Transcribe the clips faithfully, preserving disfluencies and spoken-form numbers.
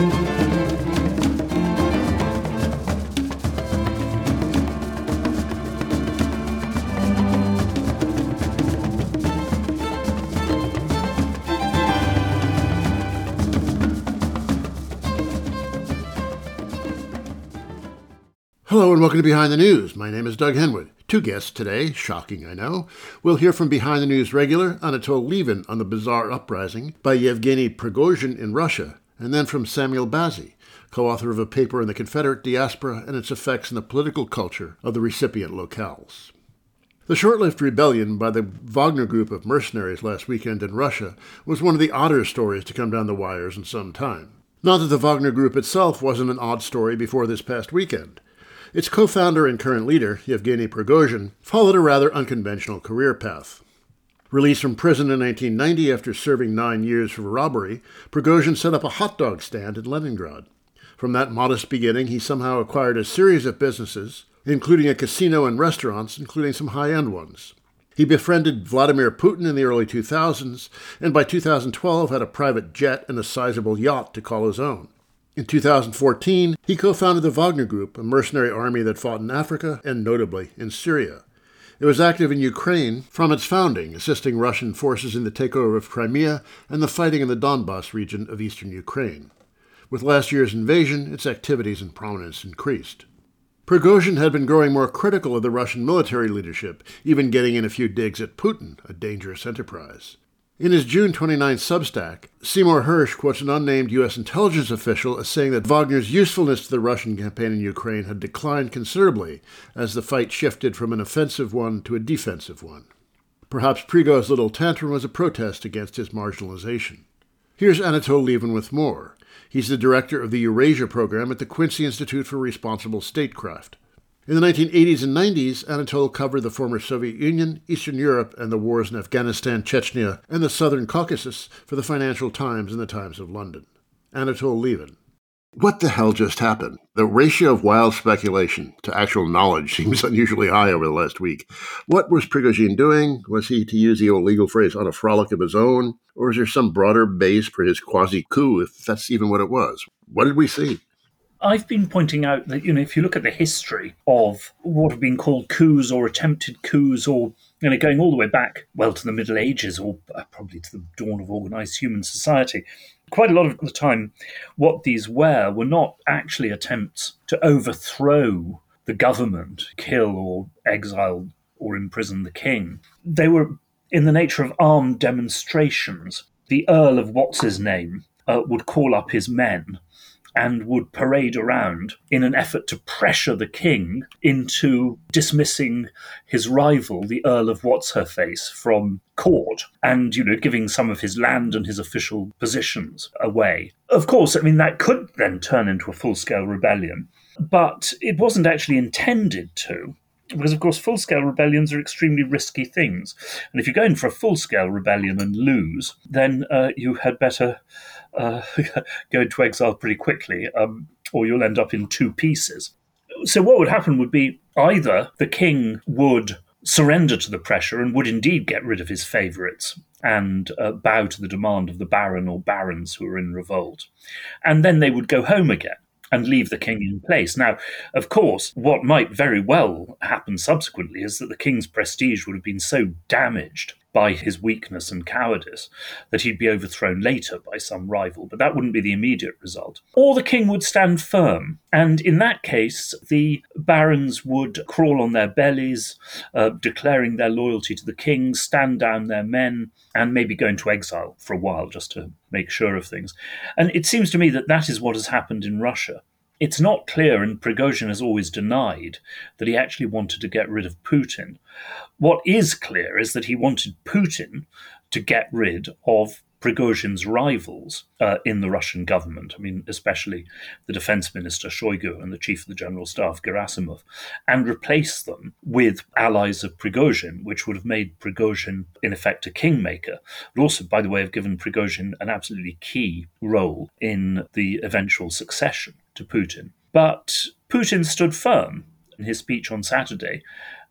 Hello and welcome to Behind the News. My name is Doug Henwood. Two guests today, shocking I know. We'll hear from Behind the News regular Anatol Lieven on the bizarre uprising by Yevgeny Prigozhin in Russia, and then from Samuel Bazzi, co-author of a paper on the Confederate diaspora and its effects in the political culture of the recipient locales. The short-lived rebellion by the Wagner group of mercenaries last weekend in Russia was one of the odder stories to come down the wires in some time. Not that the Wagner group itself wasn't an odd story before this past weekend. Its co-founder and current leader, Yevgeny Prigozhin, followed a rather unconventional career path. Released from prison in nineteen ninety after serving nine years for robbery, Prigozhin set up a hot dog stand in Leningrad. From that modest beginning, he somehow acquired a series of businesses, including a casino and restaurants, including some high-end ones. He befriended Vladimir Putin in the early two thousands, and by two thousand twelve had a private jet and a sizable yacht to call his own. In two thousand fourteen, he co-founded the Wagner Group, a mercenary army that fought in Africa and notably in Syria. It was active in Ukraine from its founding, assisting Russian forces in the takeover of Crimea and the fighting in the Donbas region of eastern Ukraine. With last year's invasion, its activities and prominence increased. Prigozhin had been growing more critical of the Russian military leadership, even getting in a few digs at Putin, a dangerous enterprise. In his June twenty-ninth Substack, Seymour Hersh quotes an unnamed U S intelligence official as saying that Wagner's usefulness to the Russian campaign in Ukraine had declined considerably as the fight shifted from an offensive one to a defensive one. Perhaps Prigozhin's little tantrum was a protest against his marginalization. Here's Anatol Lieven with more. He's the director of the Eurasia program at the Quincy Institute for Responsible Statecraft. In the nineteen eighties and nineties, Anatol covered the former Soviet Union, Eastern Europe, and the wars in Afghanistan, Chechnya, and the Southern Caucasus for the Financial Times and the Times of London. Anatol Lieven. What the hell just happened? The ratio of wild speculation to actual knowledge seems unusually high over the last week. What was Prigozhin doing? Was he, to use the old legal phrase, on a frolic of his own? Or is there some broader base for his quasi-coup, if that's even what it was? What did we see? I've been pointing out that, you know, if you look at the history of what have been called coups or attempted coups, or, you know, going all the way back, well, to the Middle Ages, or probably to the dawn of organized human society, quite a lot of the time, what these were were not actually attempts to overthrow the government, kill or exile or imprison the king. They were in the nature of armed demonstrations. The Earl of What's-His-Name uh, would call up his men and would parade around in an effort to pressure the king into dismissing his rival, the Earl of What's-Her-Face, from court and, you know, giving some of his land and his official positions away. Of course, I mean, that could then turn into a full-scale rebellion, but it wasn't actually intended to. Because, of course, full-scale rebellions are extremely risky things. And if you go in for a full-scale rebellion and lose, then uh, you had better uh, go into exile pretty quickly, um, or you'll end up in two pieces. So what would happen would be either the king would surrender to the pressure and would indeed get rid of his favourites and uh, bow to the demand of the baron or barons who were in revolt. And then they would go home again and leave the king in place. Now, of course, what might very well happen subsequently is that the king's prestige would have been so damaged by his weakness and cowardice that he'd be overthrown later by some rival, but that wouldn't be the immediate result. Or the king would stand firm, and in that case, the barons would crawl on their bellies, uh, declaring their loyalty to the king, stand down their men, and maybe go into exile for a while just to make sure of things. And it seems to me that that is what has happened in Russia. It's not clear, and Prigozhin has always denied, that he actually wanted to get rid of Putin. What is clear is that he wanted Putin to get rid of Prigozhin's rivals uh, in the Russian government. I mean, especially the defense minister Shoigu and the chief of the general staff Gerasimov, and replace them with allies of Prigozhin, which would have made Prigozhin, in effect, a kingmaker, but also, by the way, have given Prigozhin an absolutely key role in the eventual succession to Putin. But Putin stood firm in his speech on Saturday,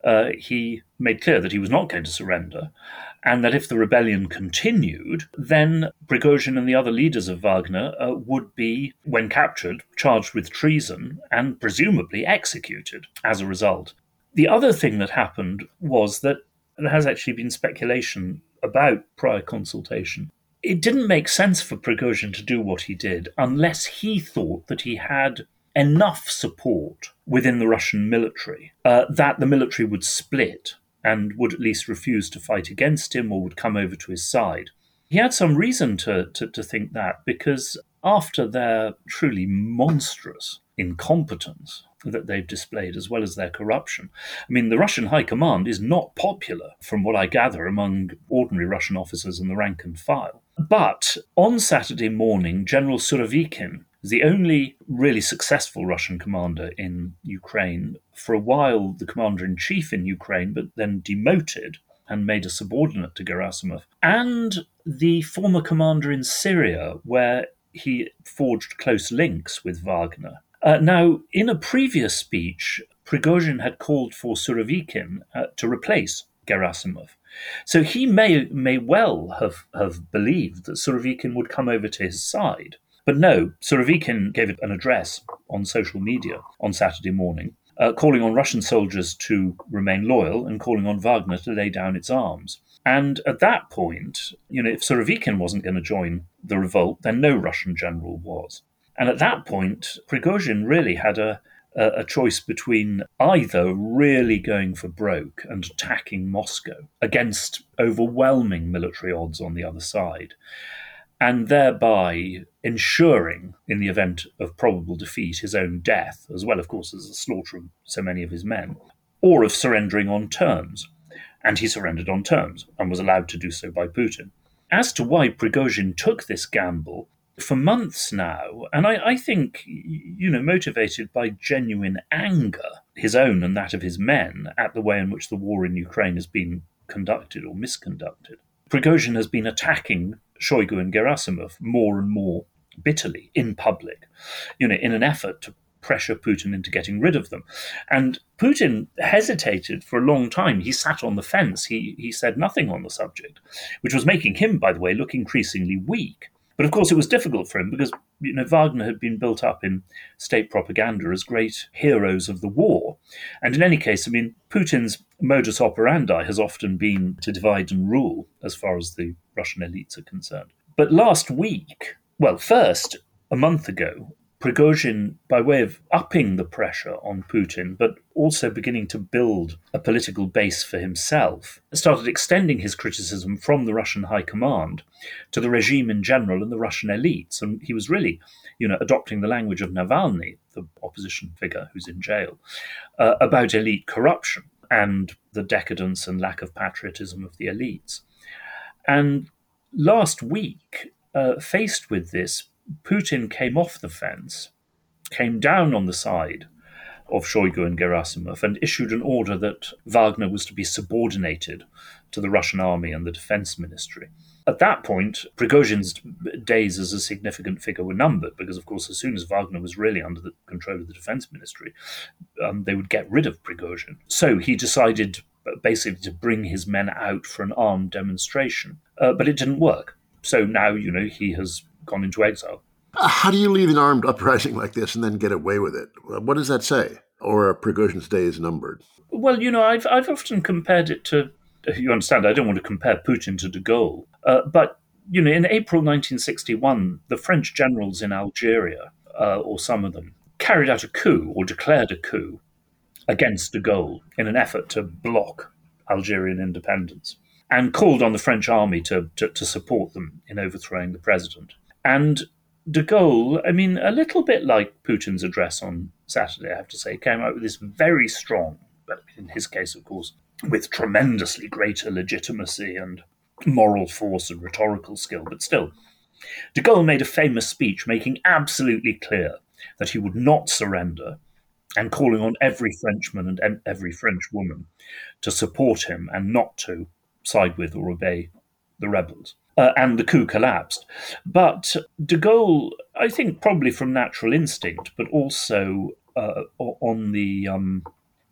uh, he made clear that he was not going to surrender, and that if the rebellion continued, then Prigozhin and the other leaders of Wagner uh, would be, when captured, charged with treason and presumably executed as a result. The other thing that happened was that there has actually been speculation about prior consultation. It didn't make sense for Prigozhin to do what he did unless he thought that he had enough support within the Russian military uh, that the military would split and would at least refuse to fight against him or would come over to his side. He had some reason to, to, to think that, because after their truly monstrous incompetence that they've displayed, as well as their corruption, I mean, the Russian High Command is not popular, from what I gather, among ordinary Russian officers in the rank and file. But on Saturday morning, General Surovikin, the only really successful Russian commander in Ukraine, for a while the commander-in-chief in Ukraine, but then demoted and made a subordinate to Gerasimov, and the former commander in Syria, where he forged close links with Wagner. Uh, now, in a previous speech, Prigozhin had called for Surovikin uh, to replace Gerasimov. So he may may well have, have believed that Surovikin would come over to his side. But no, Surovikin gave an address on social media on Saturday morning, uh, calling on Russian soldiers to remain loyal and calling on Wagner to lay down its arms. And at that point, you know, if Surovikin wasn't going to join the revolt, then no Russian general was. And at that point, Prigozhin really had a, a, a choice between either really going for broke and attacking Moscow against overwhelming military odds on the other side, and thereby ensuring, in the event of probable defeat, his own death, as well, of course, as the slaughter of so many of his men, or of surrendering on terms. And he surrendered on terms and was allowed to do so by Putin. As to why Prigozhin took this gamble, for months now, and I, I think, you know, motivated by genuine anger, his own and that of his men, at the way in which the war in Ukraine has been conducted or misconducted, Prigozhin has been attacking Shoigu and Gerasimov more and more bitterly in public, you know, in an effort to pressure Putin into getting rid of them. And Putin hesitated for a long time. He sat on the fence. He he said nothing on the subject, which was making him, by the way, look increasingly weak. But of course, it was difficult for him because, you know, Wagner had been built up in state propaganda as great heroes of the war. And in any case, I mean, Putin's modus operandi has often been to divide and rule as far as the Russian elites are concerned. But last week, well, first, a month ago, Prigozhin, by way of upping the pressure on Putin, but also beginning to build a political base for himself, started extending his criticism from the Russian High Command to the regime in general and the Russian elites. And he was really, you know, adopting the language of Navalny, the opposition figure who's in jail, uh, about elite corruption and the decadence and lack of patriotism of the elites. And last week, uh, faced with this, Putin came off the fence, came down on the side of Shoigu and Gerasimov, and issued an order that Wagner was to be subordinated to the Russian army and the defense ministry. At that point, Prigozhin's days as a significant figure were numbered, because, of course, as soon as Wagner was really under the control of the defense ministry, um, they would get rid of Prigozhin. So he decided basically to bring his men out for an armed demonstration. Uh, but it didn't work. So now, you know, he has gone into exile. Uh, how do you lead an armed uprising like this and then get away with it? What does that say? Or are Prigozhin's days numbered? Well, you know, I've I've often compared it to, you understand, I don't want to compare Putin to de Gaulle, uh, but, you know, in April nineteen sixty-one, the French generals in Algeria, uh, or some of them, carried out a coup or declared a coup against de Gaulle in an effort to block Algerian independence, and called on the French army to, to, to support them in overthrowing the president. And de Gaulle, I mean, a little bit like Putin's address on Saturday, I have to say, came out with this very strong, but in his case, of course, with tremendously greater legitimacy and moral force and rhetorical skill, but still, de Gaulle made a famous speech making absolutely clear that he would not surrender, and calling on every Frenchman and every French woman to support him and not to side with or obey the rebels. Uh, and the coup collapsed. But de Gaulle, I think probably from natural instinct, but also uh, on the um,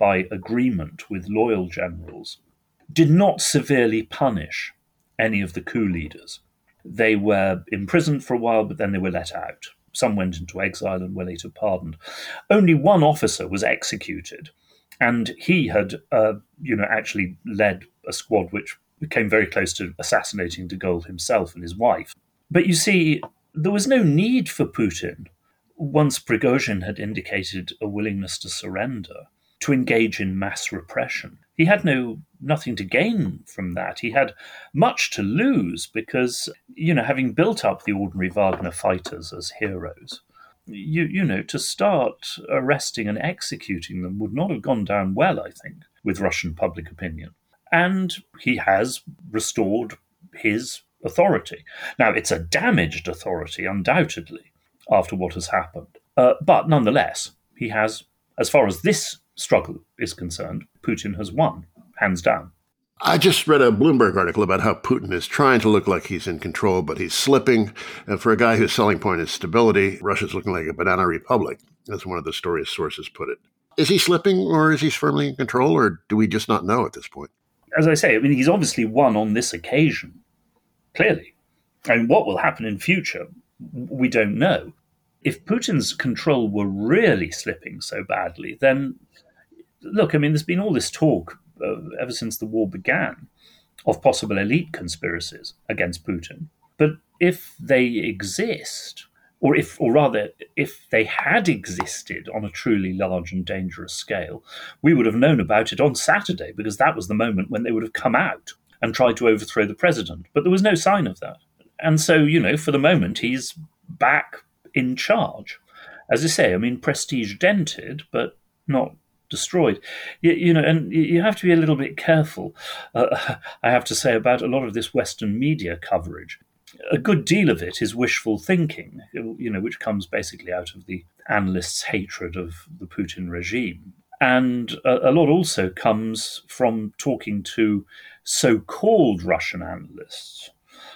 by agreement with loyal generals, did not severely punish any of the coup leaders. They were imprisoned for a while, but then they were let out. Some went into exile and were later pardoned. Only one officer was executed, and he had, uh, you know, actually led a squad which came very close to assassinating de Gaulle himself and his wife. But you see, there was no need for Putin, once Prigozhin had indicated a willingness to surrender, to engage in mass repression. He had no nothing to gain from that. He had much to lose because, you know, having built up the ordinary Wagner fighters as heroes, you, you know, to start arresting and executing them would not have gone down well, I think, with Russian public opinion. And he has restored his authority. Now, it's a damaged authority, undoubtedly, after what has happened. Uh, but nonetheless, he has, as far as this struggle is concerned, Putin has won, hands down. I just read a Bloomberg article about how Putin is trying to look like he's in control, but he's slipping. And for a guy whose selling point is stability, Russia's looking like a banana republic, as one of the story's sources put it. Is he slipping, or is he firmly in control, or do we just not know at this point? As I say, I mean, he's obviously won on this occasion, clearly. And what will happen in future, we don't know. If Putin's control were really slipping so badly, then, look, I mean, there's been all this talk uh, ever since the war began of possible elite conspiracies against Putin. But if they exist, or if, or rather, if they had existed on a truly large and dangerous scale, we would have known about it on Saturday, because that was the moment when they would have come out and tried to overthrow the president. But there was no sign of that. And so, you know, for the moment, he's back in charge. As I say, I mean, prestige dented, but not destroyed. You, you know, and you have to be a little bit careful, uh, I have to say, about a lot of this Western media coverage. A good deal of it is wishful thinking, you know, which comes basically out of the analysts' hatred of the Putin regime. And a, a lot also comes from talking to so-called Russian analysts,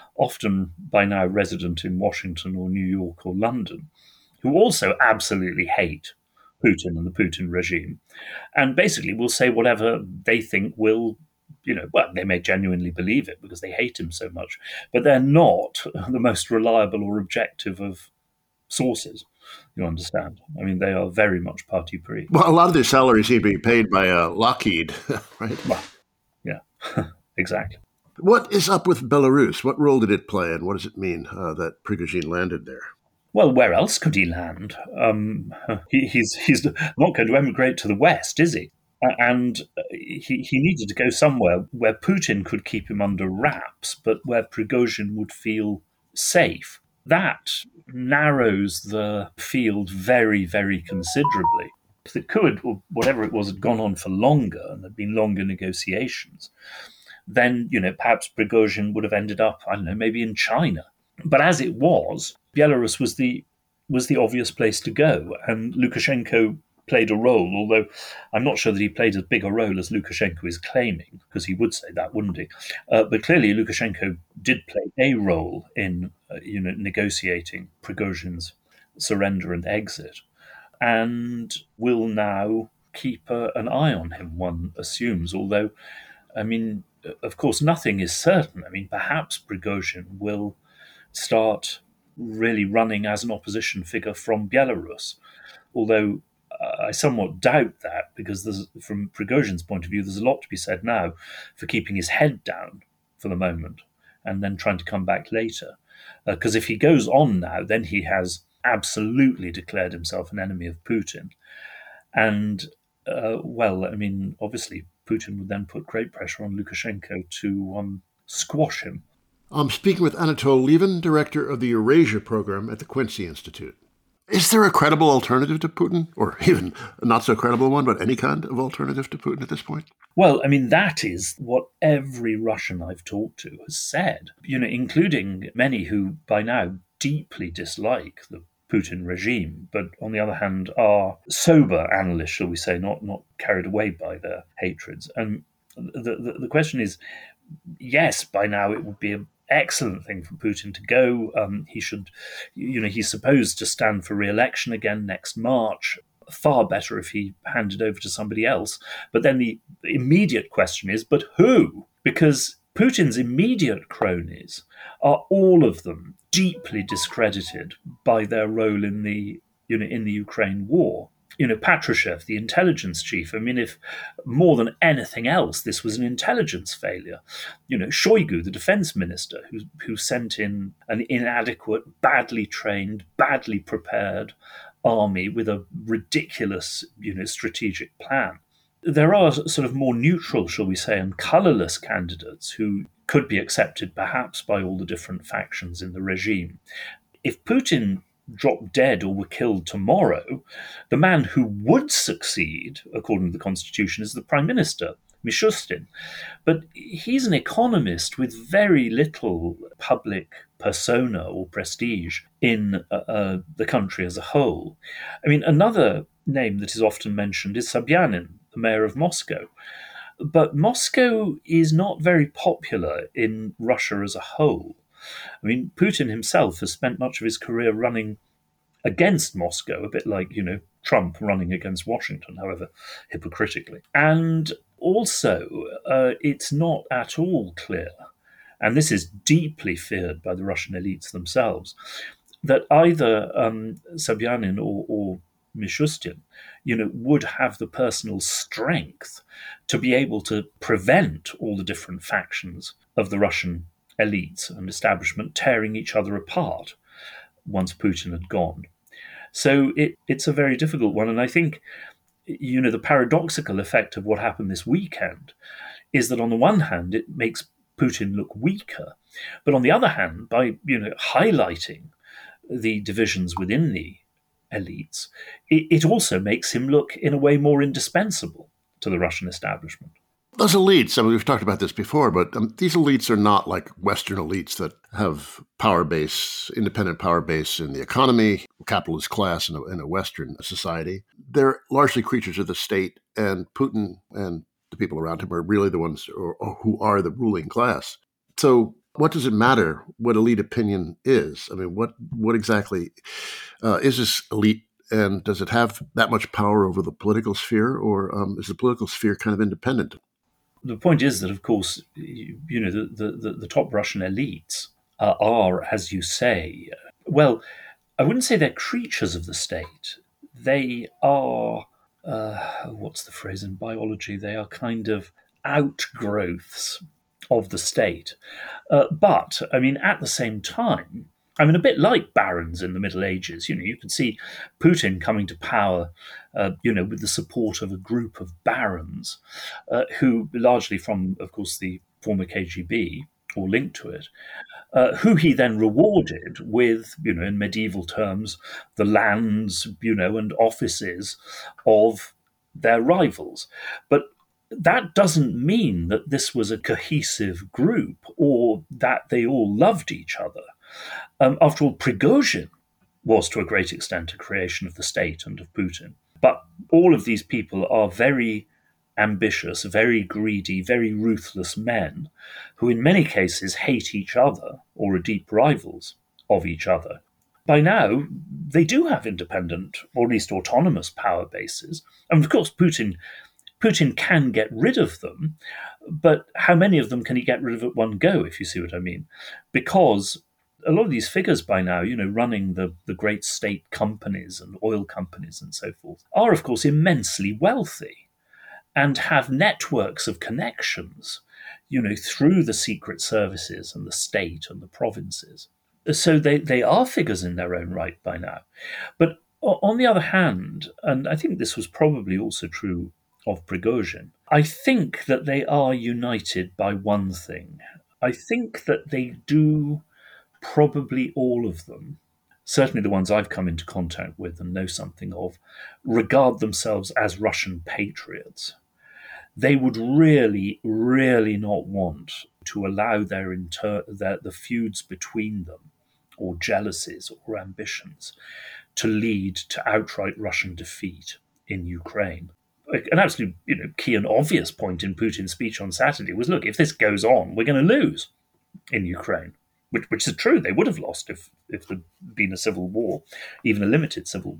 often by now resident in Washington or New York or London, who also absolutely hate Putin and the Putin regime, and basically will say whatever they think will, you know, well, they may genuinely believe it because they hate him so much, but they're not the most reliable or objective of sources. You understand? I mean, they are very much parti pris. Well, a lot of their salaries seem to be paid by uh, Lockheed, right? Well, yeah, exactly. What is up with Belarus? What role did it play, and what does it mean uh, that Prigozhin landed there? Well, where else could he land? Um, he, he's he's not going to emigrate to the West, is he? And he, he needed to go somewhere where Putin could keep him under wraps, but where Prigozhin would feel safe. That narrows the field very, very considerably. If the coup, had, or whatever it was, had gone on for longer and there'd been longer negotiations, then, you know, perhaps Prigozhin would have ended up, I don't know, maybe in China. But as it was, Belarus was the was the obvious place to go, and Lukashenko played a role, although I'm not sure that he played as big a role as Lukashenko is claiming, because he would say that, wouldn't he? Uh, but clearly Lukashenko did play a role in uh, you know, negotiating Prigozhin's surrender and exit, and will now keep uh, an eye on him, one assumes, although, I mean, of course, nothing is certain. I mean, perhaps Prigozhin will start really running as an opposition figure from Belarus, although uh, I somewhat doubt that, because there's, from Prigozhin's point of view, there's a lot to be said now for keeping his head down for the moment and then trying to come back later. Because uh, if he goes on now, then he has absolutely declared himself an enemy of Putin. And, uh, well, I mean, obviously, Putin would then put great pressure on Lukashenko to um, squash him. I'm speaking with Anatol Lieven, director of the Eurasia program at the Quincy Institute. Is there a credible alternative to Putin, or even a not so credible one, but any kind of alternative to Putin at this point? Well, I mean, that is what every Russian I've talked to has said, you know, including many who by now deeply dislike the Putin regime, but on the other hand are sober analysts, shall we say, not, not carried away by their hatreds. And the, the, the question is, yes, by now it would be a excellent thing for Putin to go. Um, he should, you know, he's supposed to stand for re-election again next March. far better if he handed over to somebody else. But then the immediate question is, but who? Because Putin's immediate cronies are all of them deeply discredited by their role in the, you know, in the Ukraine war. You know, Patrushev, the intelligence chief, I mean, if more than anything else, this was an intelligence failure. You know, Shoigu, the defense minister, who, who sent in an inadequate, badly trained, badly prepared army with a ridiculous, you know, strategic plan. There are sort of more neutral, shall we say, and colourless candidates who could be accepted perhaps by all the different factions in the regime. If Putin dropped dead or were killed tomorrow, the man who would succeed, according to the constitution, is the prime minister, Mishustin. But he's an economist with very little public persona or prestige in uh, uh, the country as a whole. I mean, another name that is often mentioned is Sobyanin, the mayor of Moscow. But Moscow is not very popular in Russia as a whole. I mean, Putin himself has spent much of his career running against Moscow, a bit like, you know, Trump running against Washington, however hypocritically. And also, uh, it's not at all clear, and this is deeply feared by the Russian elites themselves, that either um, Sobyanin or, or Mishustin, you know, would have the personal strength to be able to prevent all the different factions of the Russian elites and establishment tearing each other apart once Putin had gone. So it, it's a very difficult one. And I think, you know, the paradoxical effect of what happened this weekend is that on the one hand, it makes Putin look weaker. But on the other hand, by, you know, highlighting the divisions within the elites, it, it also makes him look in a way more indispensable to the Russian establishment. Those elites, I mean, we've talked about this before, but um, these elites are not like Western elites that have power base, independent power base in the economy, capitalist class in a, in a Western society. They're largely creatures of the state, and Putin and the people around him are really the ones or, or who are the ruling class. So what does it matter what elite opinion is? I mean, what, what exactly uh, is this elite? And does it have that much power over the political sphere, or um, is the political sphere kind of independent? The point is that, of course, you, you know, the, the, the top Russian elites uh, are, as you say, well, I wouldn't say they're creatures of the state. They are, uh, what's the phrase in biology? They are kind of outgrowths of the state. Uh, but, I mean, at the same time, I mean, a bit like barons in the Middle Ages, you know, you can see Putin coming to power, uh, you know, with the support of a group of barons uh, who, largely from, of course, the former K G B or linked to it, uh, who he then rewarded with, you know, in medieval terms, the lands, you know, and offices of their rivals. But that doesn't mean that this was a cohesive group or that they all loved each other. Um, after all, Prigozhin was to a great extent a creation of the state and of Putin. But all of these people are very ambitious, very greedy, very ruthless men who in many cases hate each other or are deep rivals of each other. By now, they do have independent or at least autonomous power bases. And of course, Putin Putin can get rid of them, but how many of them can he get rid of at one go, if you see what I mean? Because a lot of these figures by now, you know, running the, the great state companies and oil companies and so forth, are, of course, immensely wealthy and have networks of connections, you know, through the secret services and the state and the provinces. So they, they are figures in their own right by now. But on the other hand, and I think this was probably also true of Prigozhin, I think that they are united by one thing. I think that they do, probably all of them, certainly the ones I've come into contact with and know something of, regard themselves as Russian patriots. They would really, really not want to allow their, inter- their the feuds between them, or jealousies or ambitions, to lead to outright Russian defeat in Ukraine. An absolute, you know, key and obvious point in Putin's speech on Saturday was, look, if this goes on, we're going to lose in Ukraine, which, which is true. They would have lost if, if there'd been a civil war, even a limited civil war.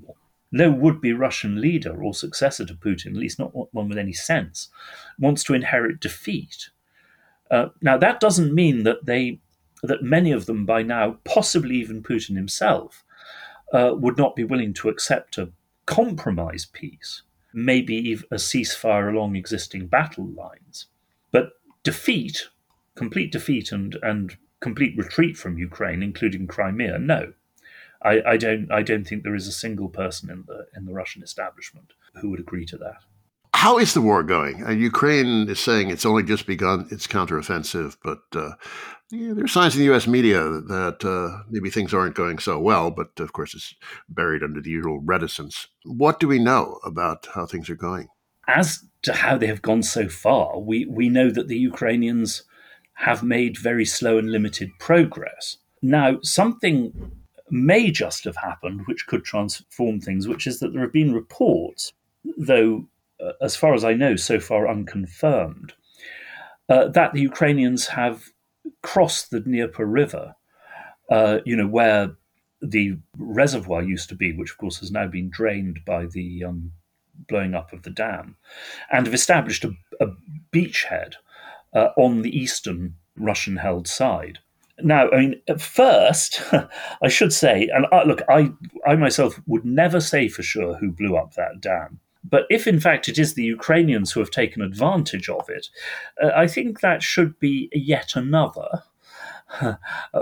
no would-be Russian leader or successor to Putin, at least not one with any sense, wants to inherit defeat. Uh, now, that doesn't mean that they, that many of them by now, possibly even Putin himself, uh, would not be willing to accept a compromise peace, maybe even a ceasefire along existing battle lines. But defeat, complete defeat and, and complete retreat from Ukraine, including Crimea, no. I, I don't I don't think there is a single person in the in the Russian establishment who would agree to that. How is the war going? Uh, Ukraine is saying it's only just begun its counteroffensive, but uh, yeah, there are signs in the U S media that uh, maybe things aren't going so well, but of course it's buried under the usual reticence. What do we know about how things are going? As to how they have gone so far, we, we know that the Ukrainians have made very slow and limited progress. Now, something may just have happened which could transform things, which is that there have been reports, though uh, as far as I know, so far unconfirmed, uh, that the Ukrainians have crossed the Dnieper River, uh, you know, where the reservoir used to be, which of course has now been drained by the um, blowing up of the dam, and have established a, a beachhead uh, on the eastern Russian-held side. Now, I mean, at first, I should say, and I, look, I, I myself would never say for sure who blew up that dam. But if, in fact, it is the Ukrainians who have taken advantage of it, uh, I think that should be yet another uh,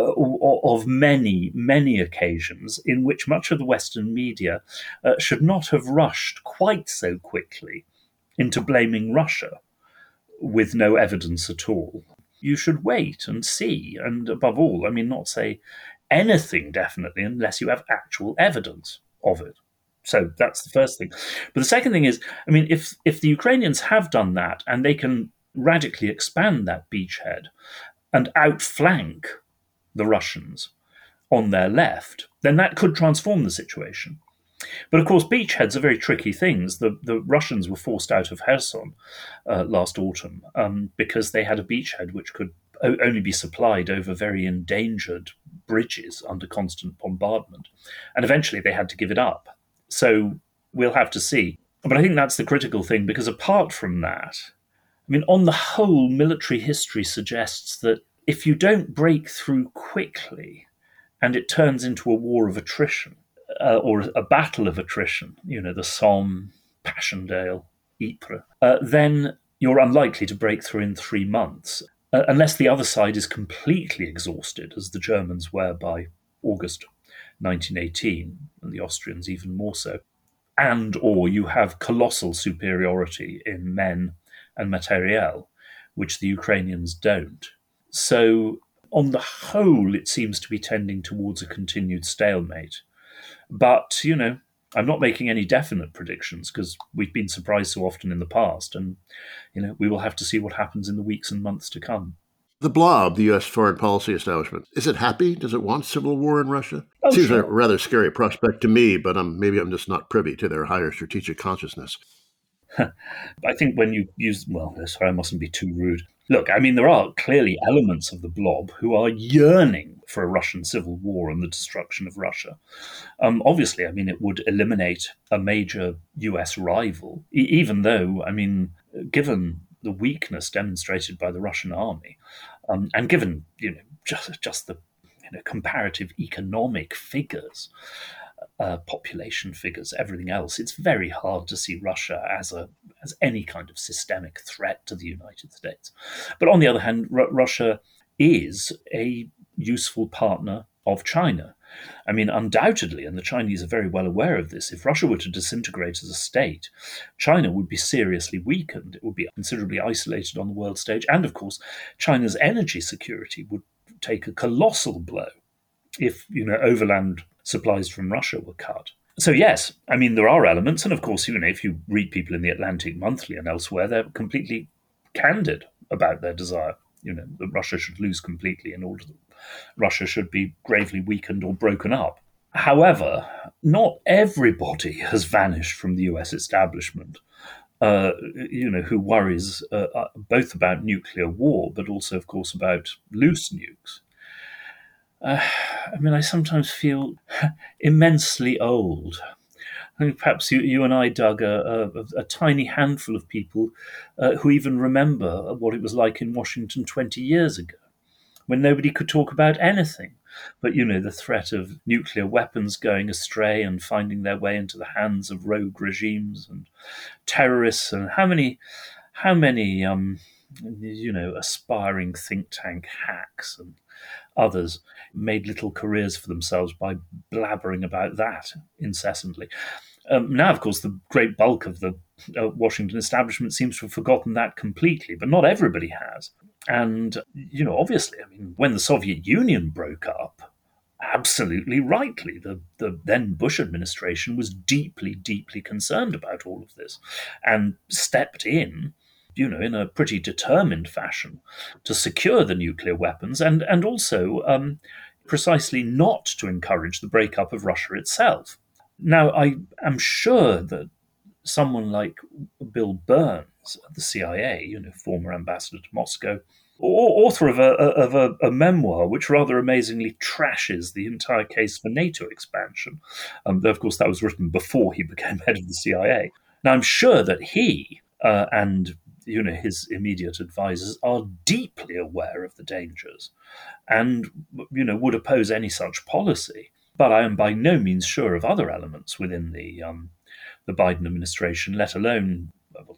of many, many occasions in which much of the Western media uh, should not have rushed quite so quickly into blaming Russia with no evidence at all. You should wait and see, and above all, I mean, not say anything definitely unless you have actual evidence of it. So that's the first thing. But the second thing is, I mean, if if the Ukrainians have done that and they can radically expand that beachhead and outflank the Russians on their left, then that could transform the situation. But of course, beachheads are very tricky things. The the Russians were forced out of Kherson uh, last autumn um, because they had a beachhead which could o- only be supplied over very endangered bridges under constant bombardment. And eventually they had to give it up. So we'll have to see. But I think that's the critical thing, because apart from that, I mean, on the whole, military history suggests that if you don't break through quickly and it turns into a war of attrition, uh, or a battle of attrition, you know, the Somme, Passchendaele, Ypres, uh, then you're unlikely to break through in three months, uh, unless the other side is completely exhausted, as the Germans were by August nineteen eighteen, and the Austrians even more so, and or you have colossal superiority in men and materiel, which the Ukrainians don't. So on the whole, it seems to be tending towards a continued stalemate. But, you know, I'm not making any definite predictions because we've been surprised so often in the past, and, you know, we will have to see what happens in the weeks and months to come. The Blob, the U S foreign policy establishment, is it happy? Does it want civil war in Russia? Oh, Seems sure. a rather scary prospect to me, but um, maybe I'm just not privy to their higher strategic consciousness. I think when you use, well, sorry, I mustn't be too rude. Look, I mean, there are clearly elements of the Blob who are yearning for a Russian civil war and the destruction of Russia. Um, obviously, I mean, it would eliminate a major U S rival, e- even though, I mean, given the weakness demonstrated by the Russian army, um, and given, you know, just, just the you know, comparative economic figures, Uh, population figures, everything else, it's very hard to see Russia as a as any kind of systemic threat to the United States. But on the other hand, R- Russia is a useful partner of China. I mean, undoubtedly, and the Chinese are very well aware of this, if Russia were to disintegrate as a state, China would be seriously weakened. It would be considerably isolated on the world stage. And of course, China's energy security would take a colossal blow if, you know, overland supplies from Russia were cut. So yes, I mean, there are elements. And of course, you know, if you read people in the Atlantic Monthly and elsewhere, they're completely candid about their desire, you know, that Russia should lose completely in order that Russia should be gravely weakened or broken up. However, not everybody has vanished from the U S establishment, uh, you know, who worries uh, both about nuclear war, but also, of course, about loose nukes. Uh, I mean, I sometimes feel immensely old I think perhaps you, you and I, Doug, are, a, a tiny handful of people uh, who even remember what it was like in Washington twenty years ago, when nobody could talk about anything but, you know, the threat of nuclear weapons going astray and finding their way into the hands of rogue regimes and terrorists, and how many, how many, um, you know, aspiring think tank hacks and others made little careers for themselves by blabbering about that incessantly. Um, now, of course, the great bulk of the uh, Washington establishment seems to have forgotten that completely, but not everybody has. And, you know, obviously, I mean, when the Soviet Union broke up, absolutely rightly, the, the then Bush administration was deeply, deeply concerned about all of this and stepped in, you know, in a pretty determined fashion to secure the nuclear weapons and, and also um, precisely not to encourage the breakup of Russia itself. Now, I am sure that someone like Bill Burns at the C I A, you know, former ambassador to Moscow, or author of a, of a, a memoir which rather amazingly trashes the entire case for NATO expansion, um, though, of course, that was written before he became head of the C I A. Now, I'm sure that he uh, and you know his immediate advisors are deeply aware of the dangers and, you know, would oppose any such policy. But I am by no means sure of other elements within the um, the Biden administration, let alone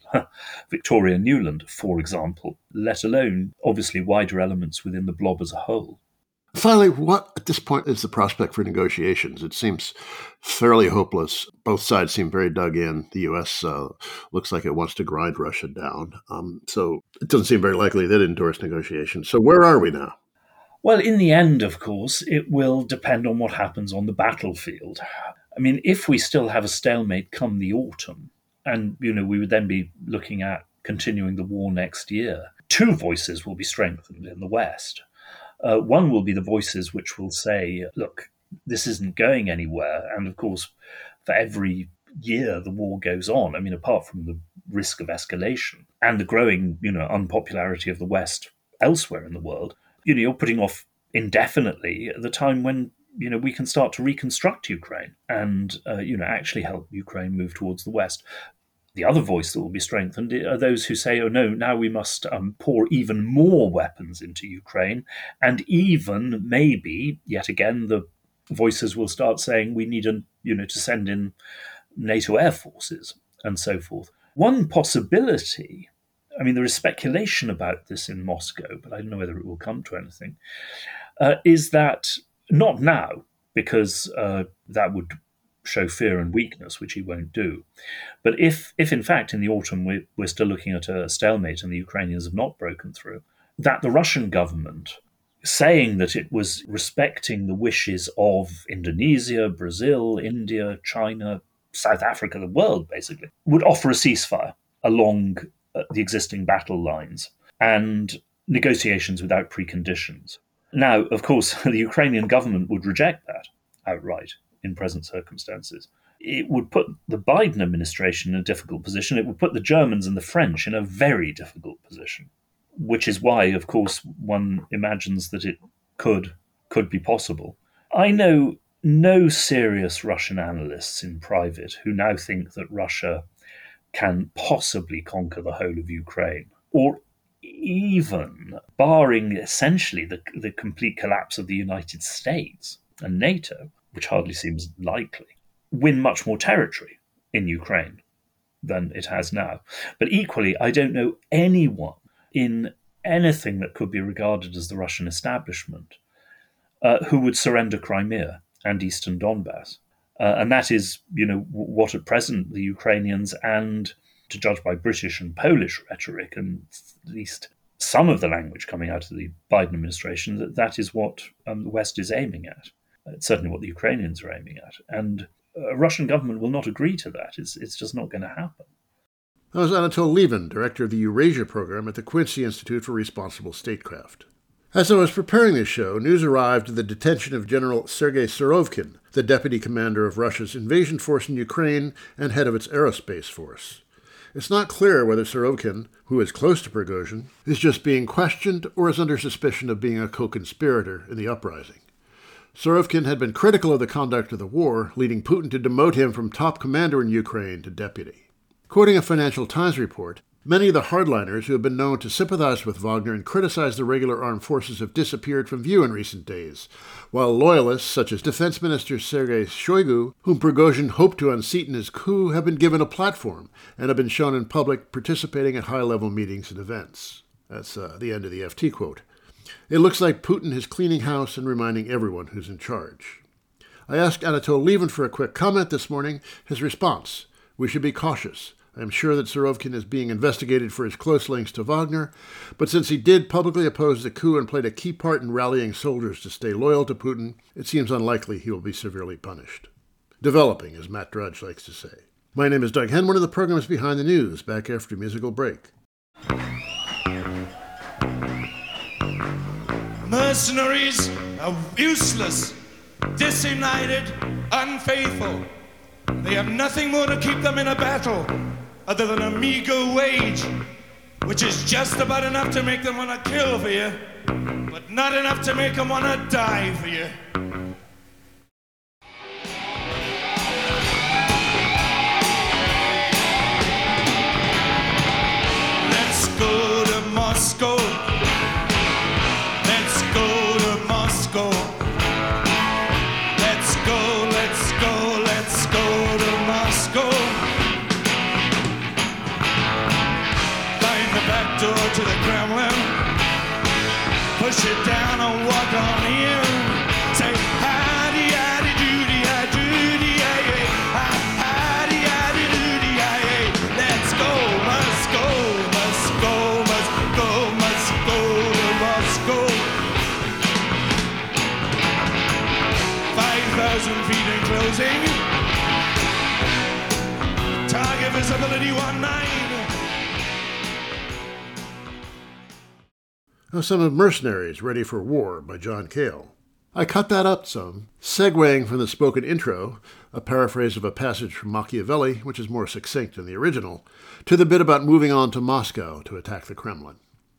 Victoria Nuland, for example, let alone, obviously, wider elements within the blob as a whole. Finally, what at this point is the prospect for negotiations? It seems fairly hopeless. Both sides seem very dug in. The U S uh, looks like it wants to grind Russia down. Um, so it doesn't seem very likely they'd endorse negotiations. So where are we now? Well, in the end, of course, it will depend on what happens on the battlefield. I mean, if we still have a stalemate come the autumn, and, you know, we would then be looking at continuing the war next year, two voices will be strengthened in the West. Uh, one will be the voices which will say, look, this isn't going anywhere. And, of course, for every year the war goes on, I mean, apart from the risk of escalation and the growing, you know, unpopularity of the West elsewhere in the world, you know, you're putting off indefinitely at the time when, you know, we can start to reconstruct Ukraine and, uh, you know, actually help Ukraine move towards the West. The other voice that will be strengthened are those who say, oh, no, now we must um, pour even more weapons into Ukraine. And even maybe, yet again, the voices will start saying we need, a, you know, to send in NATO air forces and so forth. One possibility, I mean, there is speculation about this in Moscow, but I don't know whether it will come to anything, uh, is that not now, because uh, that would show fear and weakness, which he won't do. But if, if in fact, in the autumn we're, we're still looking at a stalemate and the Ukrainians have not broken through, that the Russian government, saying that it was respecting the wishes of Indonesia, Brazil, India, China, South Africa, the world, basically, would offer a ceasefire along uh, the existing battle lines and negotiations without preconditions. Now, of course, the Ukrainian government would reject that outright in present circumstances. It would put the Biden administration in a difficult position. It would put the Germans and the French in a very difficult position, which is why, of course, one imagines that it could could be possible. I know no serious Russian analysts in private who now think that Russia can possibly conquer the whole of Ukraine, or even, barring essentially the, the complete collapse of the United States and NATO, which hardly seems likely, win much more territory in Ukraine than it has now. But equally, I don't know anyone in anything that could be regarded as the Russian establishment uh, who would surrender Crimea and Eastern Donbass. Uh, and that is, you know, what at present the Ukrainians, and to judge by British and Polish rhetoric, and at least some of the language coming out of the Biden administration, that that is what um, the West is aiming at. It's certainly what the Ukrainians are aiming at. And a Russian government will not agree to that. It's, it's just not going to happen. That was Anatol Lieven, director of the Eurasia program at the Quincy Institute for Responsible Statecraft. As I was preparing this show, news arrived of the detention of General Sergei Surovikin, the deputy commander of Russia's invasion force in Ukraine and head of its aerospace force. It's not clear whether Surovikin, who is close to Prigozhin, is just being questioned or is under suspicion of being a co-conspirator in the uprising. Surovikin had been critical of the conduct of the war, leading Putin to demote him from top commander in Ukraine to deputy. Quoting a Financial Times report, many of the hardliners who have been known to sympathize with Wagner and criticize the regular armed forces have disappeared from view in recent days, while loyalists such as Defense Minister Sergei Shoigu, whom Prigozhin hoped to unseat in his coup, have been given a platform and have been shown in public participating at high-level meetings and events. That's uh, the end of the F T quote. It looks like Putin is cleaning house and reminding everyone who's in charge. I asked Anatol Lieven for a quick comment this morning. His response: we should be cautious. I am sure that Surovikin is being investigated for his close links to Wagner, but since he did publicly oppose the coup and played a key part in rallying soldiers to stay loyal to Putin, it seems unlikely he will be severely punished. Developing, as Matt Drudge likes to say. My name is Doug Henwood, and the program is Behind the News, back after a musical break. Mercenaries are useless, disunited, unfaithful. They have nothing more to keep them in a battle other than a meager wage, which is just about enough to make them want to kill for you, but not enough to make them want to die for you. Let's go to Moscow. Let's go to Moscow. Let's go, let's go, let's go to Moscow. Find the back door to the Kremlin. Push it down and walk on in. Say, howdy, howdy, doody, howdy, doody, hey, howdy, howdy, doody, hey. Let's go, must go, must go, must go, must go to Moscow. Five thousand feet in closing. Target visibility one nine. Now, some of Mercenaries Ready for War by John Cale. I cut that up some, segueing from the spoken intro, a paraphrase of a passage from Machiavelli, which is more succinct than the original, to the bit about moving on to Moscow to attack the Kremlin.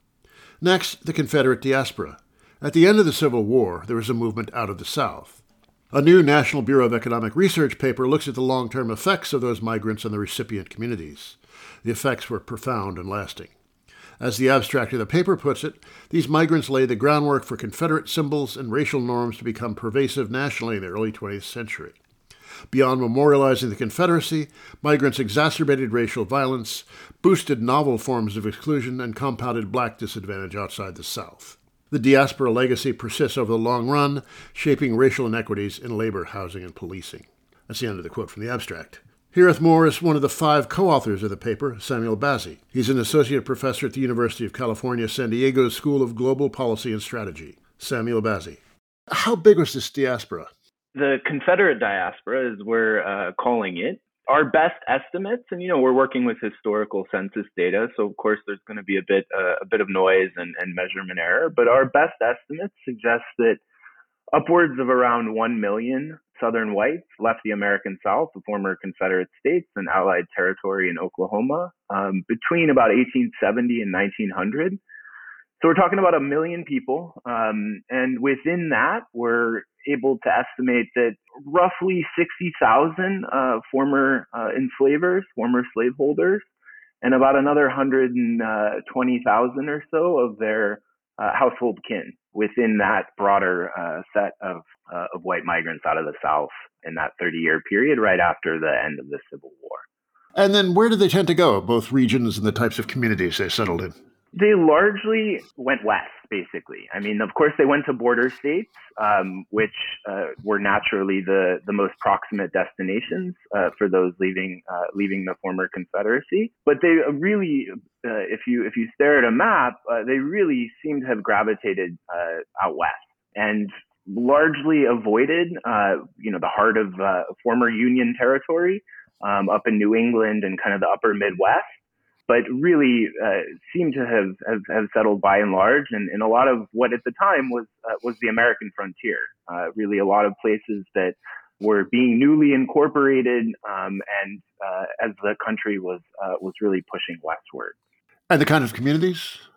Next, the Confederate diaspora. At the end of the Civil War, there was a movement out of the South. A new National Bureau of Economic Research paper looks at the long-term effects of those migrants on the recipient communities. The effects were profound and lasting. As the abstract of the paper puts it, these migrants laid the groundwork for Confederate symbols and racial norms to become pervasive nationally in the early twentieth century. Beyond memorializing the Confederacy, migrants exacerbated racial violence, boosted novel forms of exclusion, and compounded black disadvantage outside the South. The diaspora legacy persists over the long run, shaping racial inequities in labor, housing, and policing. That's the end of the quote from the abstract. Heareth Moore is one of the five co-authors of the paper, Samuel Bazzi. He's an associate professor at the University of California, San Diego's School of Global Policy and Strategy. Samuel Bazzi. How big was this diaspora? The Confederate diaspora, as we're uh, calling it, our best estimates, and you know we're working with historical census data, so of course there's going to be a bit uh, a bit of noise and, and measurement error, but our best estimates suggest that upwards of around one million Southern whites left the American South, the former Confederate states and Allied territory in Oklahoma, um, between about eighteen seventy and nineteen hundred. So we're talking about a million people, um, and within that, we're able to estimate that roughly sixty thousand uh, former uh, enslavers, former slaveholders, and about another one hundred twenty thousand or so of their uh, household kin within that broader uh, set of uh, of white migrants out of the South in that thirty-year period right after the end of the Civil War. And then where did they tend to go, both regions and the types of communities they settled in? They largely went west, basically. I mean, of course, they went to border states, um, which uh, were naturally the, the most proximate destinations uh, for those leaving uh, leaving the former Confederacy. But they really, uh, if you if you stare at a map, uh, they really seem to have gravitated uh, out west and largely avoided, uh, you know, the heart of uh, former Union territory um, up in New England and kind of the upper Midwest. But really uh, seem to have, have, have settled by and large in, in a lot of what at the time was uh, was the American frontier. Uh, really a lot of places that were being newly incorporated um, and uh, as the country was uh, was really pushing westward. And the kind of communities?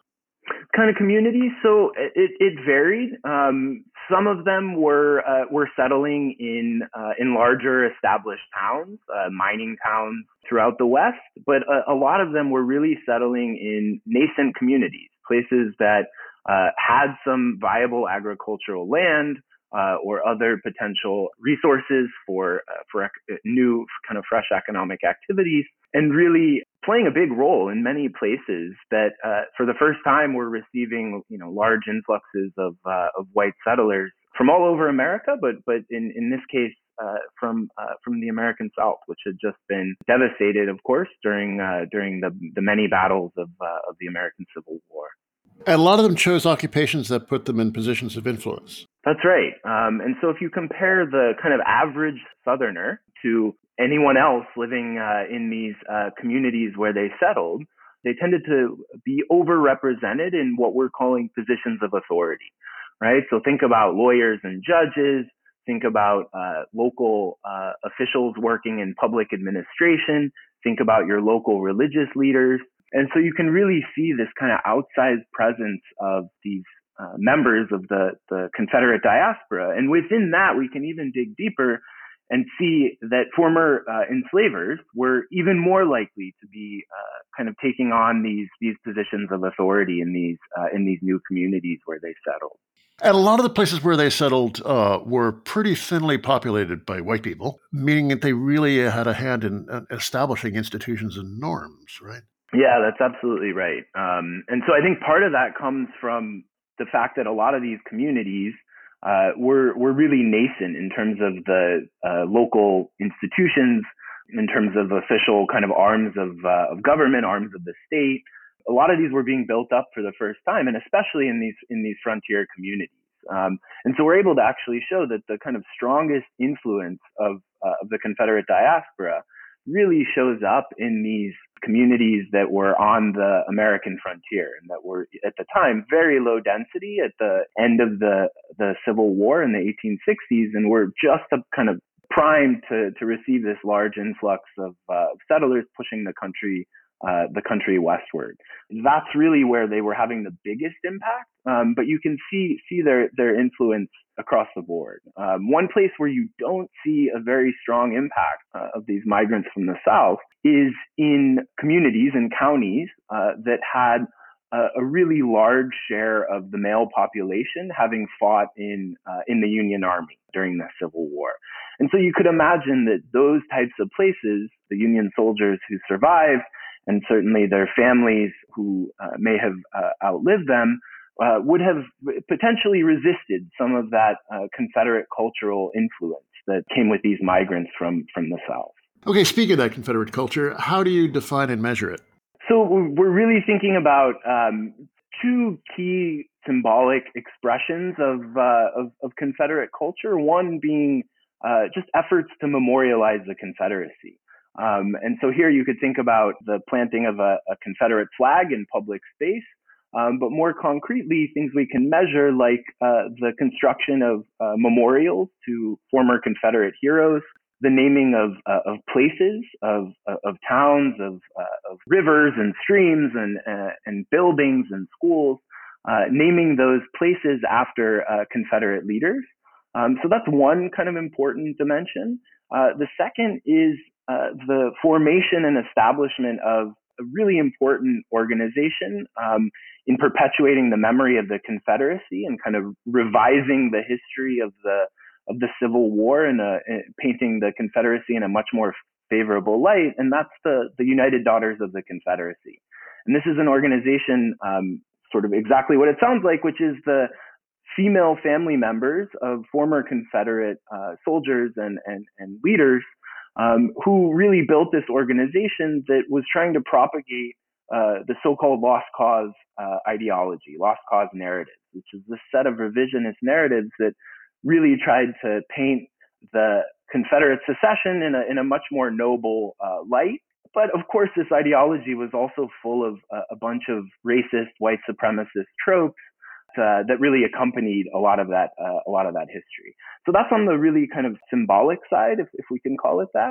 Kind of communities. So it, it varied. Um, some of them were uh, were settling in uh, in larger established towns, uh, mining towns throughout the West, but a, a lot of them were really settling in nascent communities, places that uh, had some viable agricultural land uh, or other potential resources for uh, for ec- new kind of fresh economic activities, and really playing a big role in many places that uh, for the first time were receiving, you know, large influxes of uh, of white settlers from all over America, but but in, in this case uh, from uh, from the American South, which had just been devastated, of course, during uh, during the the many battles of uh, of the American Civil War. And a lot of them chose occupations that put them in positions of influence. That's right. Um, and so if you compare the kind of average Southerner to anyone else living uh, in these uh, communities where they settled, they tended to be overrepresented in what we're calling positions of authority, right? So think about lawyers and judges, think about uh, local uh, officials working in public administration, think about your local religious leaders. And so you can really see this kind of outsized presence of these uh, members of the, the Confederate diaspora. And within that, we can even dig deeper and see that former uh, enslavers were even more likely to be uh, kind of taking on these these positions of authority in these uh, in these new communities where they settled. And a lot of the places where they settled uh, were pretty thinly populated by white people, meaning that they really had a hand in uh, establishing institutions and norms, right? Yeah, that's absolutely right. Um, and so I think part of that comes from the fact that a lot of these communities Uh, were were really nascent in terms of the uh, local institutions, in terms of official kind of arms of uh, of government, arms of the state. A lot of these were being built up for the first time, and especially in these in these frontier communities. Um, and so we're able to actually show that the kind of strongest influence of uh, of the Confederate diaspora really shows up in these communities that were on the American frontier and that were at the time very low density at the end of the, the Civil War in the eighteen sixties, and were just a kind of primed to, to receive this large influx of uh, settlers pushing the country uh, the country westward. That's really where they were having the biggest impact, um, but you can see see their, their influence across the board. Um, one place where you don't see a very strong impact uh, of these migrants from the South is in communities and counties uh, that had uh, a really large share of the male population having fought in uh, in the Union Army during the Civil War. And so you could imagine that those types of places, the Union soldiers who survived, and certainly their families who uh, may have uh, outlived them, uh, would have potentially resisted some of that uh, Confederate cultural influence that came with these migrants from, from the South. Okay, speaking of that Confederate culture, how do you define and measure it? So we're really thinking about um, two key symbolic expressions of, uh, of, of Confederate culture, one being uh, just efforts to memorialize the Confederacy. Um, and so here you could think about the planting of a, a Confederate flag in public space, um, but more concretely, things we can measure like uh, the construction of uh, memorials to former Confederate heroes, the naming of uh, of places, of uh, of towns, of uh, of rivers and streams and uh, and buildings and schools, uh, naming those places after uh, Confederate leaders. Um, so that's one kind of important dimension. Uh, the second is uh, the formation and establishment of a really important organization um, in perpetuating the memory of the Confederacy and kind of revising the history of the of the Civil War and uh, painting the Confederacy in a much more favorable light. And that's the, the United Daughters of the Confederacy. And this is an organization, um, sort of exactly what it sounds like, which is the female family members of former Confederate uh, soldiers and, and, and leaders um, who really built this organization that was trying to propagate uh, the so-called lost cause uh, ideology, lost cause narratives, which is this set of revisionist narratives that really tried to paint the Confederate secession in a in a much more noble uh, light. But of course, this ideology was also full of uh, a bunch of racist, white supremacist tropes uh, that really accompanied a lot of that uh, a lot of that history. So that's on the really kind of symbolic side, if, if we can call it that.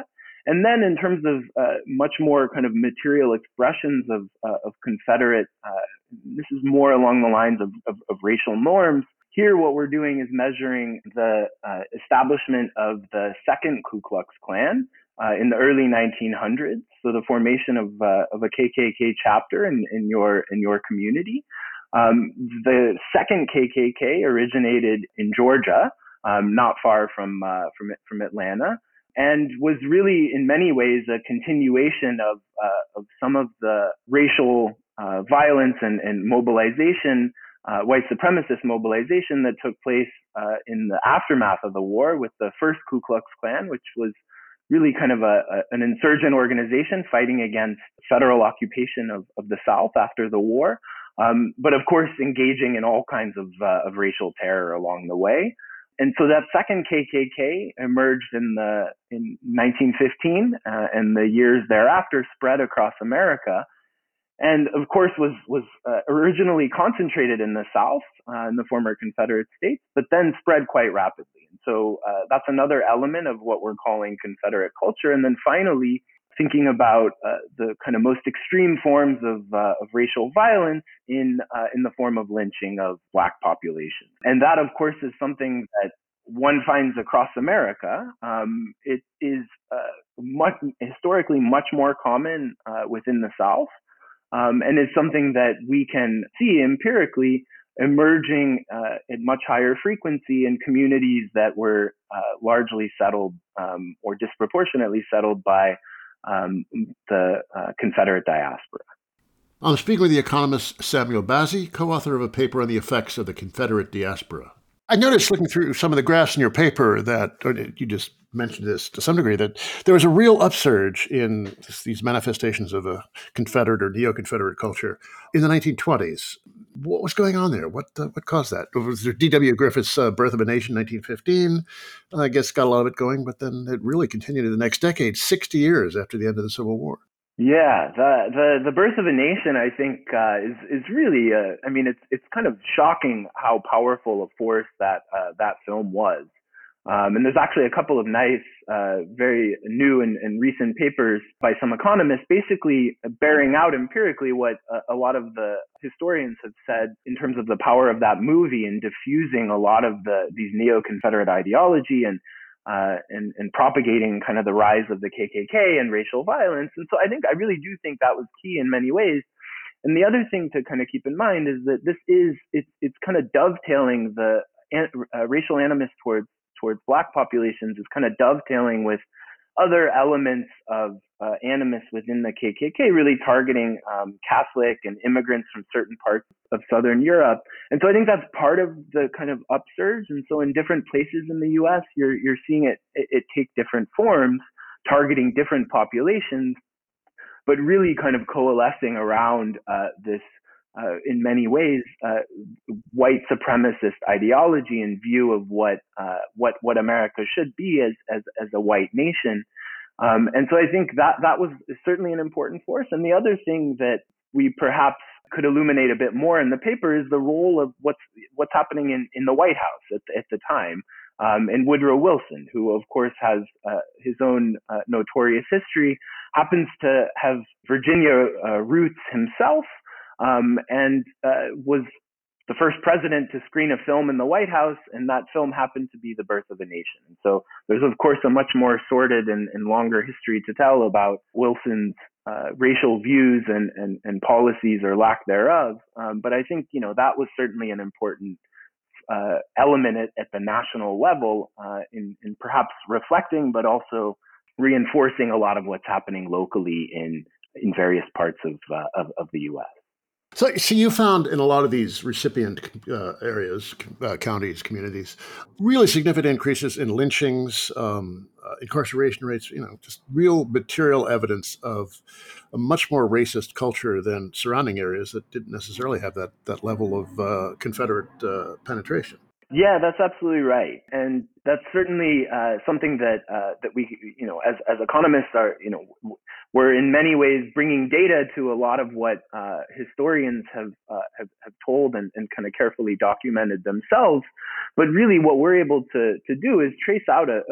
And then in terms of uh, much more kind of material expressions of, uh, of Confederate, uh, this is more along the lines of, of, of racial norms. Here, what we're doing is measuring the uh, establishment of the second Ku Klux Klan uh, in the early nineteen hundreds. So the formation of uh, of a K K K chapter in, in your in your community. Um, the second K K K originated in Georgia, um, not far from uh, from from Atlanta, and was really in many ways a continuation of uh, of some of the racial uh, violence and, and mobilization. Uh, white supremacist mobilization that took place uh, in the aftermath of the war with the first Ku Klux Klan, which was really kind of a, a, an insurgent organization fighting against federal occupation of, of the South after the war, um, but of course engaging in all kinds of, uh, of racial terror along the way. And so that second K K K emerged in the in nineteen fifteen, uh, and the years thereafter spread across America. And of course, was was uh, originally concentrated in the South, uh, in the former Confederate states, but then spread quite rapidly. And so uh, that's another element of what we're calling Confederate culture. And then finally, thinking about uh, the kind of most extreme forms of uh, of racial violence in uh, in the form of lynching of Black populations. And that, of course, is something that one finds across America. Um, it is uh, much, historically much more common uh, within the South. Um, and it's something that we can see empirically emerging uh, at much higher frequency in communities that were uh, largely settled um, or disproportionately settled by um, the uh, Confederate diaspora. I'm speaking with the economist Samuel Bazzi, co-author of a paper on the effects of the Confederate diaspora. I noticed looking through some of the graphs in your paper that, or you just mentioned this to some degree, that there was a real upsurge in this, these manifestations of a Confederate or neo-Confederate culture in the nineteen twenties. What was going on there? What uh, what caused that? Was there D W Griffith's uh, Birth of a Nation, nineteen fifteen? I guess got a lot of it going, but then it really continued in the next decade, sixty years after the end of the Civil War. Yeah, the the the Birth of a Nation, I think, uh, is is really, uh, I mean, it's it's kind of shocking how powerful a force that uh, that film was. Um, and there's actually a couple of nice, uh, very new and, and recent papers by some economists, basically bearing out empirically what a, a lot of the historians have said in terms of the power of that movie in diffusing a lot of the these neo-Confederate ideology and. Uh, and, and propagating kind of the rise of the K K K and racial violence. And so I think, I really do think that was key in many ways. And the other thing to kind of keep in mind is that this is, it's, it's kind of dovetailing the uh, racial animus towards, towards Black populations is kind of dovetailing with other elements of uh, animus within the K K K, really targeting um, Catholic and immigrants from certain parts of Southern Europe. And so I think that's part of the kind of upsurge. And so in different places in the U S, you're you're seeing it, it, it take different forms, targeting different populations, but really kind of coalescing around uh, this, uh, in many ways, uh, white supremacist ideology and view of what uh, what what America should be as as as a white nation. Um, and so I think that that was certainly an important force. And the other thing that we perhaps could illuminate a bit more in the paper is the role of what's what's happening in, in the White House at, at the time, um, and Woodrow Wilson, who of course has uh, his own uh, notorious history, happens to have Virginia uh, roots himself, um, and uh, was the first president to screen a film in the White House, and that film happened to be The Birth of a Nation. So there's, of course, a much more sordid and, and longer history to tell about Wilson's uh, racial views and, and, and policies or lack thereof. Um, but I think, you know, that was certainly an important uh, element at, at the national level uh, in, in perhaps reflecting, but also reinforcing a lot of what's happening locally in, in various parts of, uh, of, of the U S. So, so you found in a lot of these recipient uh, areas, uh, counties, communities, really significant increases in lynchings, um, uh, incarceration rates, you know, just real material evidence of a much more racist culture than surrounding areas that didn't necessarily have that, that level of uh, Confederate uh, penetration. Yeah, that's absolutely right. And that's certainly uh, something that uh, that we, you know, as as economists are, you know, we're in many ways bringing data to a lot of what uh, historians have, uh, have have told and, and kind of carefully documented themselves. But really what we're able to to do is trace out a, a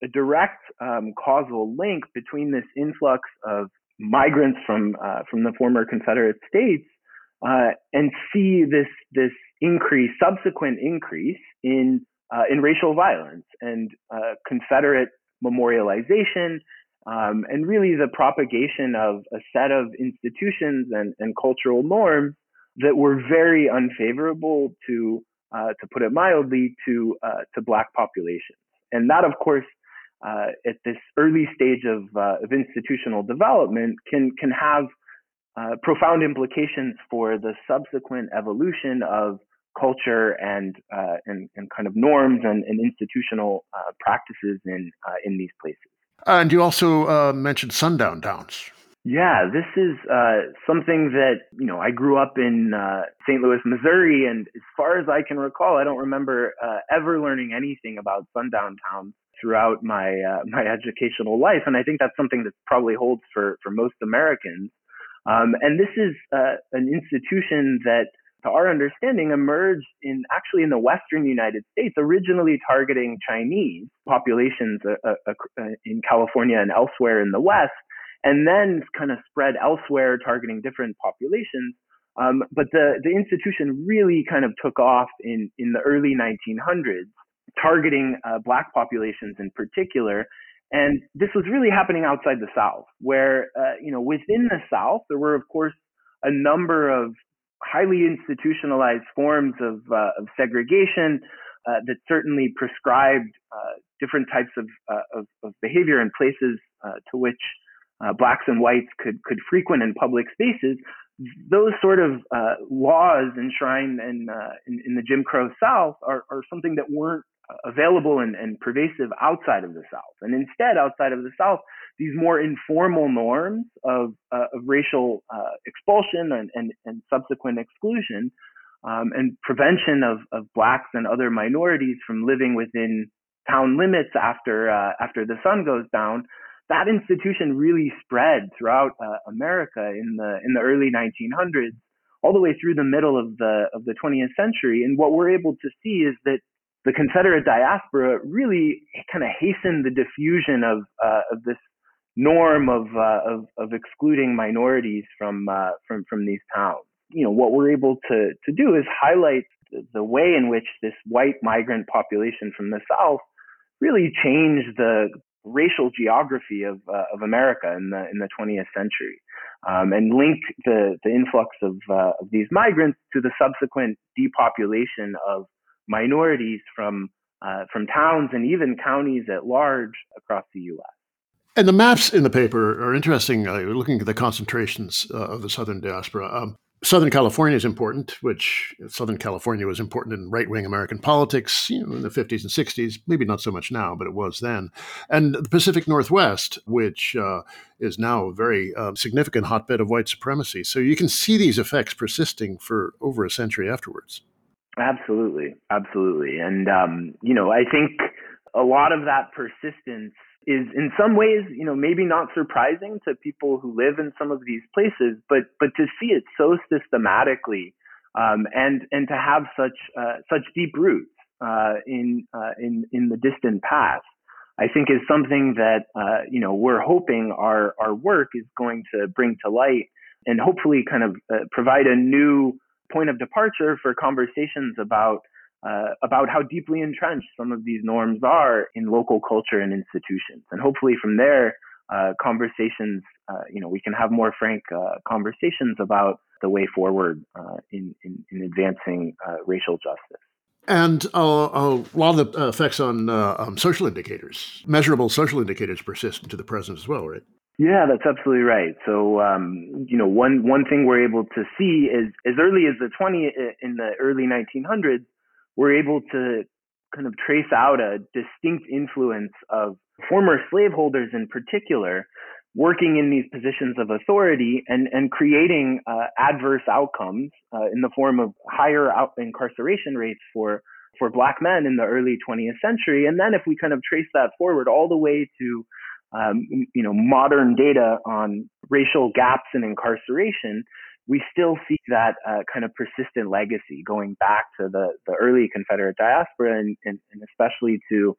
a direct um, causal link between this influx of migrants from uh, from the former Confederate states uh, and see this this increase, subsequent increase in uh, in racial violence and uh, Confederate memorialization, um, and really the propagation of a set of institutions and, and cultural norms that were very unfavorable to, uh, to put it mildly, to uh, to Black populations. And that, of course, uh, at this early stage of, uh, of institutional development, can can have uh, profound implications for the subsequent evolution of culture and uh, and, and kind of norms and, and institutional uh, practices in uh, in these places. And you also uh, mentioned sundown towns. Yeah, this is uh, something that, you know, I grew up in uh, Saint Louis, Missouri, and as far as I can recall, I don't remember uh, ever learning anything about sundown towns throughout my uh, my educational life, and I think that's something that probably holds for, for most Americans. Um, and this is uh, an institution that, to our understanding, emerged in actually in the Western United States, originally targeting Chinese populations uh, uh, uh, in California and elsewhere in the West, and then kind of spread elsewhere, targeting different populations. Um, but the, the institution really kind of took off in, in the early nineteen hundreds, targeting uh, Black populations in particular. And this was really happening outside the South, where, uh, you know, within the South, there were, of course, a number of highly institutionalized forms of, uh, of segregation uh, that certainly prescribed uh, different types of, uh, of, of behavior in places uh, to which uh, Blacks and whites could, could frequent in public spaces. Those sort of uh, laws enshrined in, uh, in, in the Jim Crow South are, are something that weren't available and, and pervasive outside of the South. And instead, outside of the South, these more informal norms of, uh, of racial uh, expulsion and, and, and subsequent exclusion um, and prevention of, of Blacks and other minorities from living within town limits after uh, after the sun goes down, that institution really spread throughout uh, America in the in the early nineteen hundreds, all the way through the middle of the of the twentieth century. And what we're able to see is that the Confederate diaspora really kind of hastened the diffusion of uh, of this norm of, uh, of of excluding minorities from uh, from from these towns. You know, what we're able to to do is highlight the, the way in which this white migrant population from the South really changed the racial geography of uh, of America in the in the twentieth century, um, and linked the the influx of uh, of these migrants to the subsequent depopulation of minorities from uh, from towns and even counties at large across the U S. And the maps in the paper are interesting. Uh, looking at the concentrations uh, of the Southern diaspora. Um, Southern California is important, which Southern California was important in right-wing American politics, you know, in the fifties and sixties. Maybe not so much now, but it was then. And the Pacific Northwest, which uh, is now a very uh, significant hotbed of white supremacy. So you can see these effects persisting for over a century afterwards. Absolutely, absolutely. And, um, you know, I think a lot of that persistence is in some ways, you know, maybe not surprising to people who live in some of these places, but but to see it so systematically um, and and to have such uh, such deep roots uh, in uh, in in the distant past, I think is something that uh, you know we're hoping our our work is going to bring to light and hopefully kind of uh, provide a new point of departure for conversations about uh, about how deeply entrenched some of these norms are in local culture and institutions. And hopefully from there, uh, conversations, uh, you know, we can have more frank uh, conversations about the way forward uh, in, in, in advancing uh, racial justice. And uh, a lot of the effects on uh, um, social indicators, measurable social indicators persist into the present as well, right? Yeah, that's absolutely right. So, um, you know, one one thing we're able to see is as early as the twenty in the early nineteen hundreds, we're able to kind of trace out a distinct influence of former slaveholders in particular working in these positions of authority and, and creating uh, adverse outcomes uh, in the form of higher out incarceration rates for, for Black men in the early twentieth century. And then if we kind of trace that forward all the way to Um, you know, modern data on racial gaps in incarceration, we still see that uh, kind of persistent legacy going back to the, the early Confederate diaspora and, and, and especially to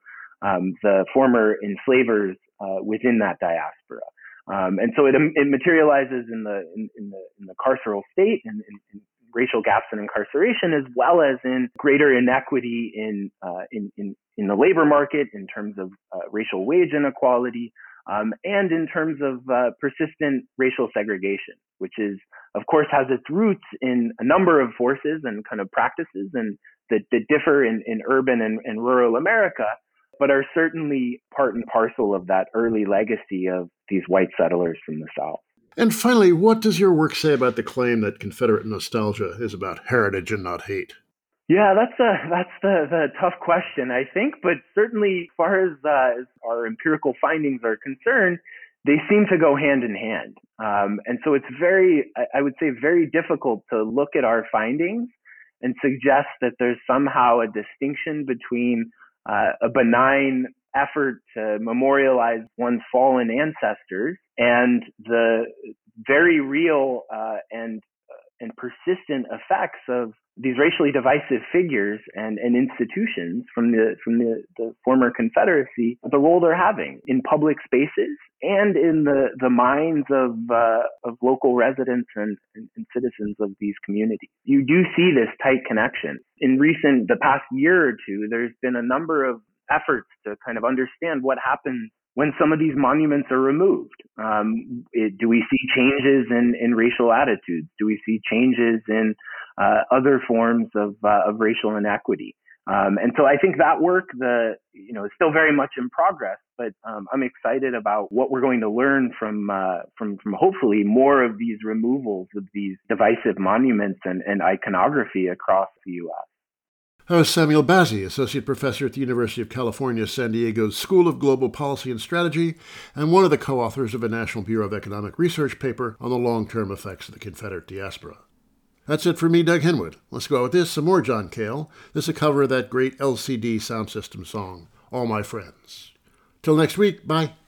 um, the former enslavers uh, within that diaspora. Um, and so it, it materializes in the in, in the in the carceral state and in, in racial gaps in incarceration, as well as in greater inequity in uh, in, in in the labor market in terms of uh, racial wage inequality, um, and in terms of uh, persistent racial segregation, which is, of course, has its roots in a number of forces and kind of practices and that, that differ in, in urban and, and rural America, but are certainly part and parcel of that early legacy of these white settlers from the South. And finally, what does your work say about the claim that Confederate nostalgia is about heritage and not hate? Yeah, that's a, that's the, the tough question, I think. But certainly, as far as, uh, as our empirical findings are concerned, they seem to go hand in hand. Um, and so it's very, I would say, very difficult to look at our findings and suggest that there's somehow a distinction between uh, a benign effort to memorialize one's fallen ancestors and the very real uh, and and persistent effects of these racially divisive figures and, and institutions from the from the, the former Confederacy, the role they're having in public spaces and in the, the minds of uh, of local residents and, and, and citizens of these communities. You do see this tight connection. In recent, the past year or two, there's been a number of efforts to kind of understand what happens when some of these monuments are removed. Um, it, do we see changes in, in racial attitudes? Do we see changes in uh, other forms of, uh, of racial inequity? Um, and so I think that work, the you know, is still very much in progress. But um, I'm excited about what we're going to learn from uh, from from hopefully more of these removals of these divisive monuments and, and iconography across the U S. That was Samuel Bazzi, Associate Professor at the University of California, San Diego's School of Global Policy and Strategy, and one of the co-authors of a National Bureau of Economic Research paper on the long-term effects of the Confederate diaspora. That's it for me, Doug Henwood. Let's go out with this, some more John Cale. This is a cover of that great L C D Sound System song, All My Friends. Till next week, bye.